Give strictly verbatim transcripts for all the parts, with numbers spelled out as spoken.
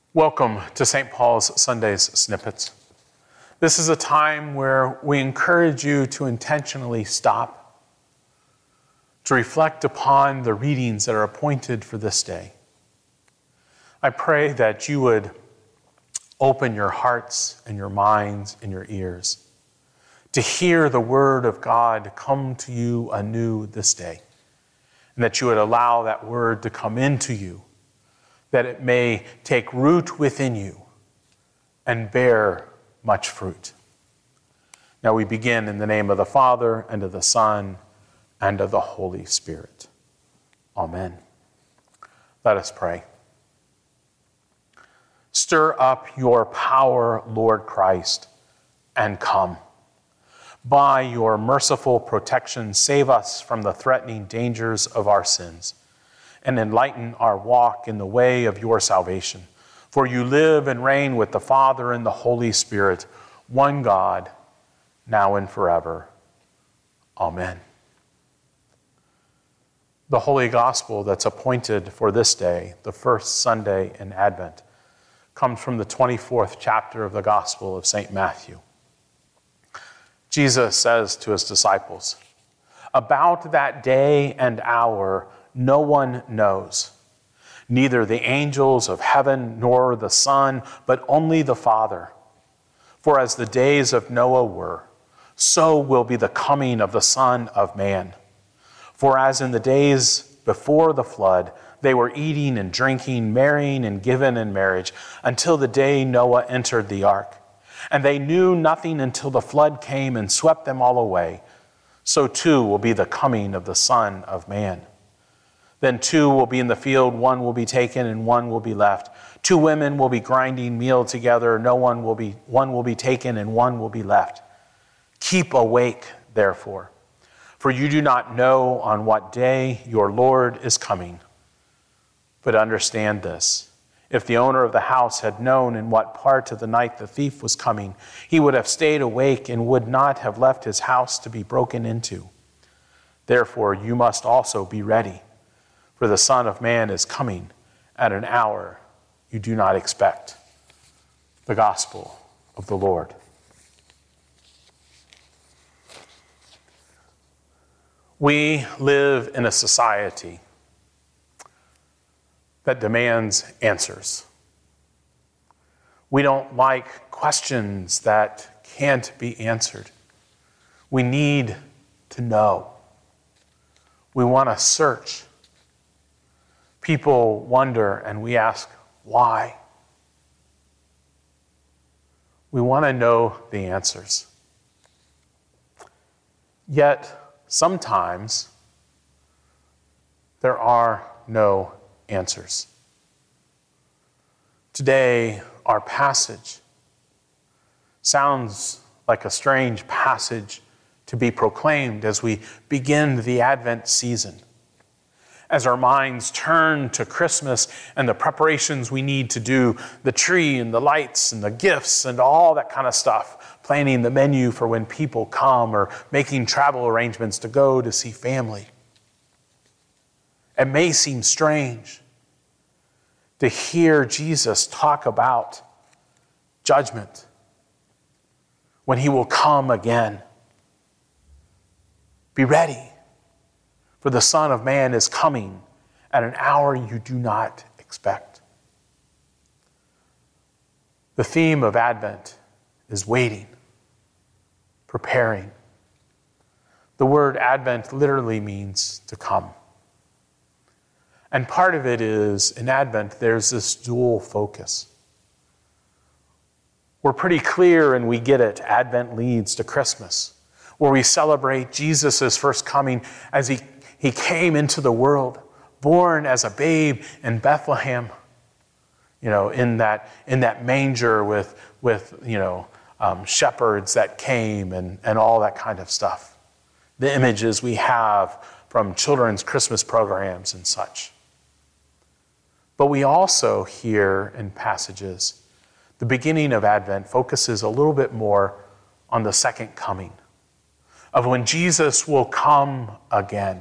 Welcome to Saint Paul's Sundays Snippets. This is a time where we encourage you to intentionally stop, to reflect upon the readings that are appointed for this day. I pray that you would open your hearts and your minds and your ears to hear the word of God come to you anew this day, and that you would allow that word to come into you, that it may take root within you and bear much fruit. Now we begin in the name of the Father, and of the Son, and of the Holy Spirit. Amen. Let us pray. Stir up your power, Lord Christ, and come. By your merciful protection, save us from the threatening dangers of our sins, and enlighten our walk in the way of your salvation. For you live and reign with the Father and the Holy Spirit, one God, now and forever. Amen. The Holy Gospel that's appointed for this day, the first Sunday in Advent, comes from the twenty-fourth chapter of the Gospel of Saint Matthew. Jesus says to his disciples, "About that day and hour no one knows, neither the angels of heaven nor the Son, but only the Father. For as the days of Noah were, so will be the coming of the Son of Man. For as in the days before the flood, they were eating and drinking, marrying and given in marriage, until the day Noah entered the ark. And they knew nothing until the flood came and swept them all away. So too will be the coming of the Son of Man. Then two will be in the field, one will be taken and one will be left. Two women will be grinding meal together, no one will be, one will be taken and one will be left. Keep awake, therefore, for you do not know on what day your Lord is coming. But understand this, if the owner of the house had known in what part of the night the thief was coming, he would have stayed awake and would not have left his house to be broken into. Therefore, you must also be ready, for the Son of Man is coming at an hour you do not expect." The Gospel of the Lord. We live in a society that demands answers. We don't like questions that can't be answered. We need to know. We want to search. People wonder, and we ask, why? We want to know the answers. Yet, sometimes, there are no answers. Today, our passage sounds like a strange passage to be proclaimed as we begin the Advent season. As our minds turn to Christmas and the preparations we need to do, the tree and the lights and the gifts and all that kind of stuff, planning the menu for when people come or making travel arrangements to go to see family. It may seem strange to hear Jesus talk about judgment when he will come again. Be ready, for the Son of Man is coming at an hour you do not expect. The theme of Advent is waiting, preparing. The word Advent literally means to come. And part of it is, in Advent, there's this dual focus. We're pretty clear and we get it. Advent leads to Christmas, where we celebrate Jesus' first coming as he He came into the world, born as a babe in Bethlehem, you know, in that in that manger with with you know um, shepherds that came and and all that kind of stuff. The images we have from children's Christmas programs and such. But we also hear in passages, the beginning of Advent focuses a little bit more on the second coming, of when Jesus will come again.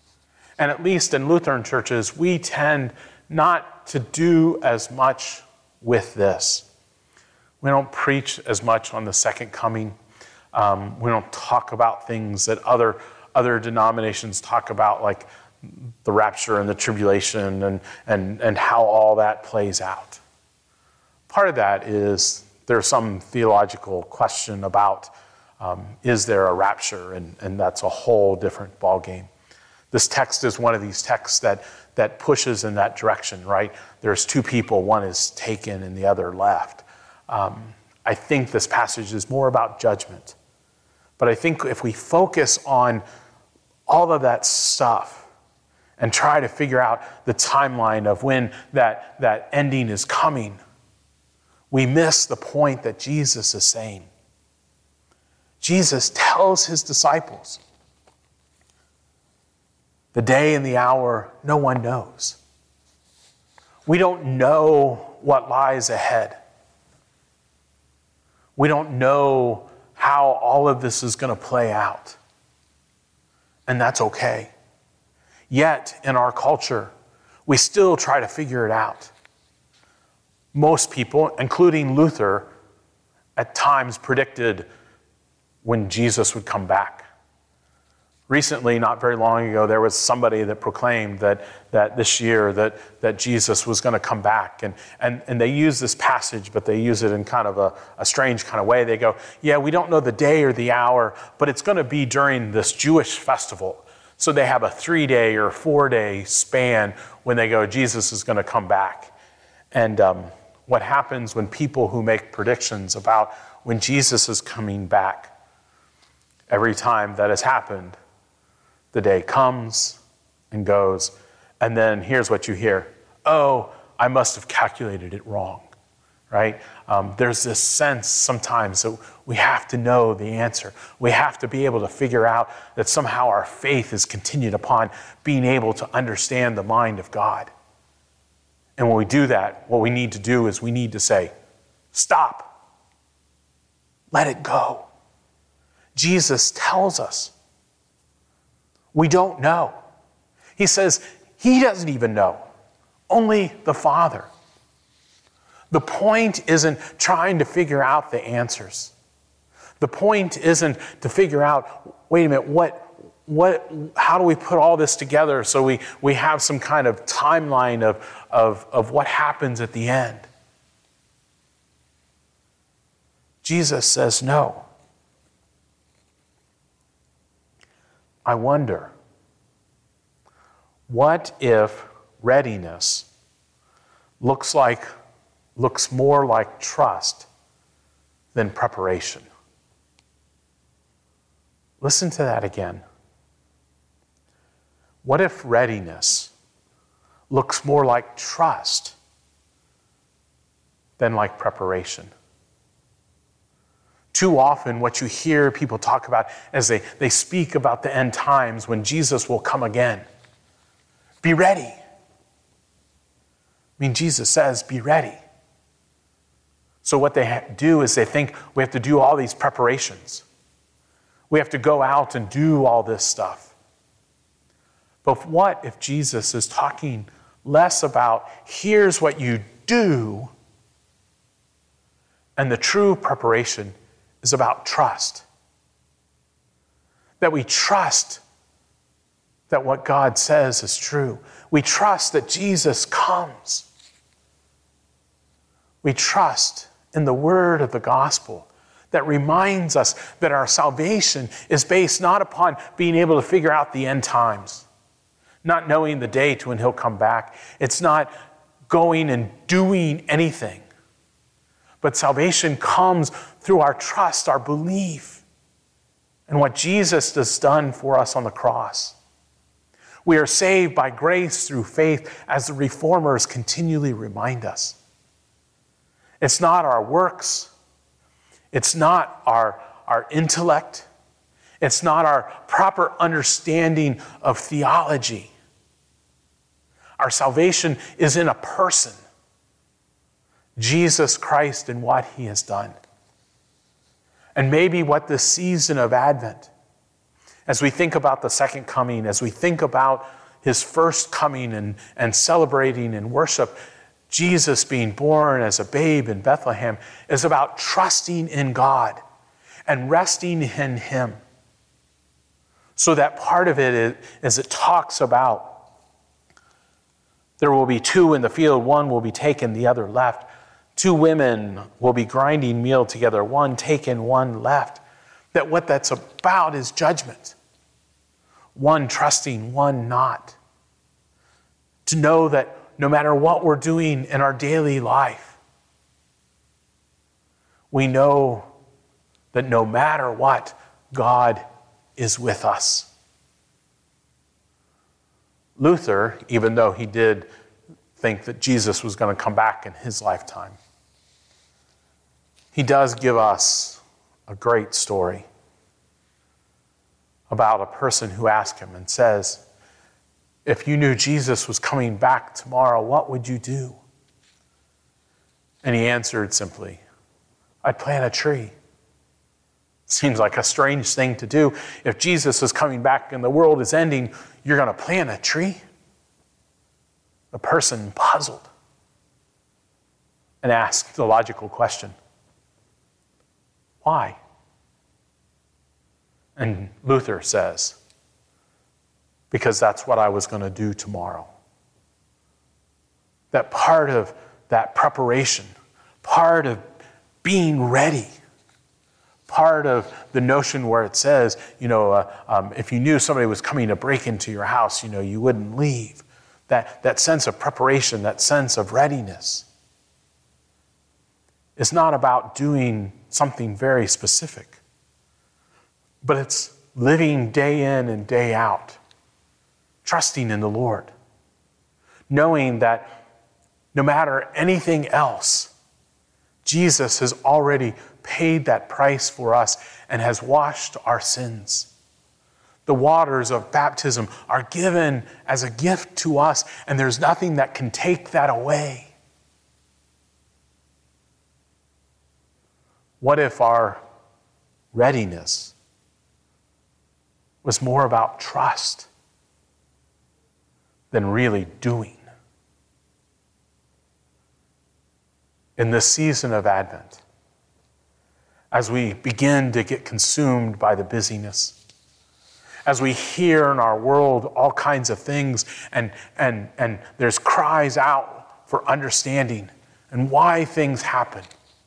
And at least in Lutheran churches, we tend not to do as much with this. We don't preach as much on the second coming. Um, we don't talk about things that other other denominations talk about, like the rapture and the tribulation and, and, and how all that plays out. Part of that is there's some theological question about um, is there a rapture, and, and that's a whole different ballgame. This text is one of these texts that, that pushes in that direction, right? There's two people, one is taken and the other left. Um, I think this passage is more about judgment. But I think if we focus on all of that stuff and try to figure out the timeline of when that, that ending is coming, we miss the point that Jesus is saying. Jesus tells his disciples, the day and the hour, no one knows. We don't know what lies ahead. We don't know how all of this is going to play out. And that's okay. Yet, in our culture, we still try to figure it out. Most people, including Luther, at times predicted when Jesus would come back. Recently, not very long ago, there was somebody that proclaimed that, that this year that, that Jesus was going to come back. And, and, and they use this passage, but they use it in kind of a, a strange kind of way. They go, yeah, we don't know the day or the hour, but it's going to be during this Jewish festival. So they have a three-day or four-day span when they go, Jesus is going to come back. And um, what happens when people who make predictions about when Jesus is coming back, every time that has happened, the day comes and goes, and then here's what you hear. Oh, I must have calculated it wrong, right? Um, there's this sense sometimes that we have to know the answer. We have to be able to figure out that somehow our faith is continued upon being able to understand the mind of God. And when we do that, what we need to do is we need to say, stop. Let it go. Jesus tells us we don't know. He says he doesn't even know. Only the Father. The point isn't trying to figure out the answers. The point isn't to figure out, wait a minute, what, what, how do we put all this together so we, we have some kind of timeline of, of, of what happens at the end? Jesus says no. I wonder, what if readiness looks like, looks more like trust than preparation? Listen to that again. What if readiness looks more like trust than like preparation? Too often, what you hear people talk about as they, they speak about the end times when Jesus will come again. Be ready. I mean, Jesus says, be ready. So what they do is they think we have to do all these preparations. We have to go out and do all this stuff. But what if Jesus is talking less about here's what you do, and the true preparation is about trust. That we trust that what God says is true. We trust that Jesus comes. We trust in the word of the gospel that reminds us that our salvation is based not upon being able to figure out the end times, not knowing the date when he'll come back. It's not going and doing anything. But salvation comes through our trust, our belief in what Jesus has done for us on the cross. We are saved by grace through faith, as the reformers continually remind us. It's not our works. It's not our, our intellect. It's not our proper understanding of theology. Our salvation is in a person, Jesus Christ, and what he has done. And maybe what this season of Advent, as we think about the second coming, as we think about his first coming and, and celebrating and worship, Jesus being born as a babe in Bethlehem is about trusting in God and resting in him. So that part of it is it talks about there will be two in the field, one will be taken, the other left. Two women will be grinding meal together, one taken, one left. That what that's about is judgment. One trusting, one not. To know that no matter what we're doing in our daily life, we know that no matter what, God is with us. Luther, even though he did think that Jesus was going to come back in his lifetime, he does give us a great story about a person who asked him and says, if you knew Jesus was coming back tomorrow, what would you do? And he answered simply, I'd plant a tree. Seems like a strange thing to do. If Jesus is coming back and the world is ending, you're going to plant a tree? The person puzzled and asked the logical question, why? And Luther says, because that's what I was going to do tomorrow. That part of that preparation, part of being ready, part of the notion where it says, you know, uh, um, if you knew somebody was coming to break into your house, you know, you wouldn't leave. That, that sense of preparation, that sense of readiness is not about doing something very specific, but it's living day in and day out, trusting in the Lord, knowing that no matter anything else, Jesus has already paid that price for us and has washed our sins. The waters of baptism are given as a gift to us, and there's nothing that can take that away. What if our readiness was more about trust than really doing? In this season of Advent, as we begin to get consumed by the busyness, as we hear in our world all kinds of things, and, and, and there's cries out for understanding and why things happen,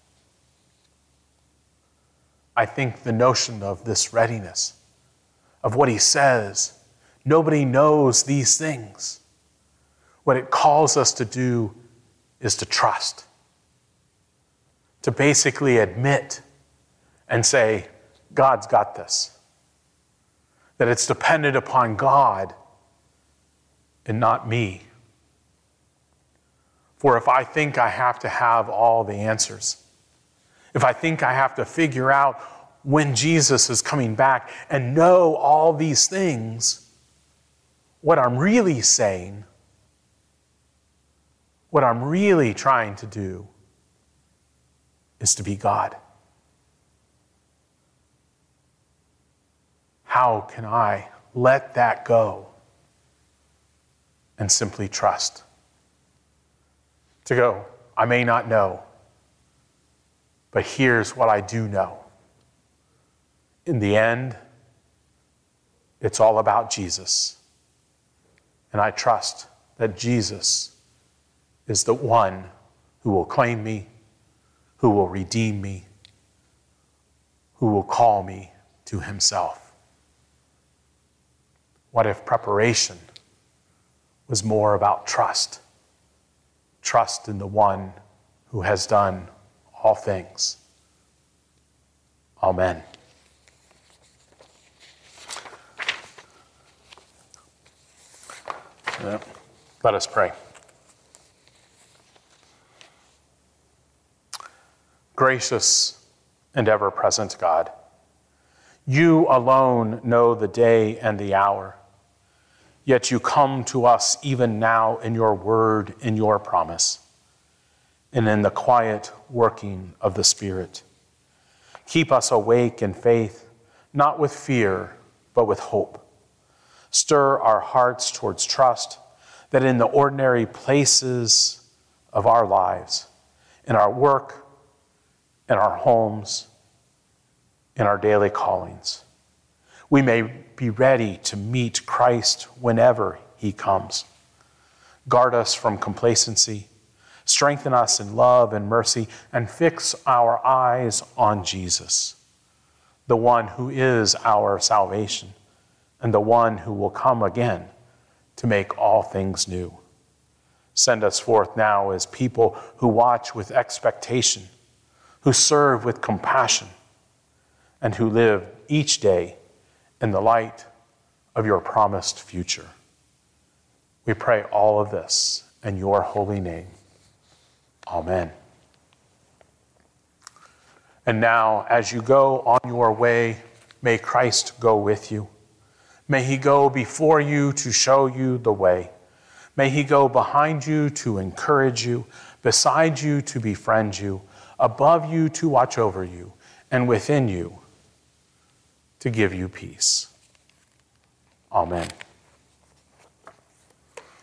I think the notion of this readiness, of what he says, nobody knows these things. What it calls us to do is to trust, to basically admit and say, God's got this. That it's dependent upon God and not me. For if I think I have to have all the answers, if I think I have to figure out when Jesus is coming back and know all these things, what I'm really saying, what I'm really trying to do is to be God. How can I let that go and simply trust? To go, I may not know, but here's what I do know. In the end, it's all about Jesus. And I trust that Jesus is the one who will claim me, who will redeem me, who will call me to himself. What if preparation was more about trust? Trust in the one who has done all things. Amen. Yeah. Let us pray. Gracious and ever-present God, you alone know the day and the hour. Yet you come to us even now in your word, in your promise, and in the quiet working of the Spirit. Keep us awake in faith, not with fear, but with hope. Stir our hearts towards trust, that in the ordinary places of our lives, in our work, in our homes, in our daily callings. We may be ready to meet Christ whenever he comes. Guard us from complacency, strengthen us in love and mercy, and fix our eyes on Jesus, the one who is our salvation and the one who will come again to make all things new. Send us forth now as people who watch with expectation, who serve with compassion, and who live each day in the light of your promised future. We pray all of this in your holy name. Amen. And now, as you go on your way, may Christ go with you. May he go before you to show you the way. May he go behind you to encourage you, beside you to befriend you, above you to watch over you, and within you to give you peace. Amen.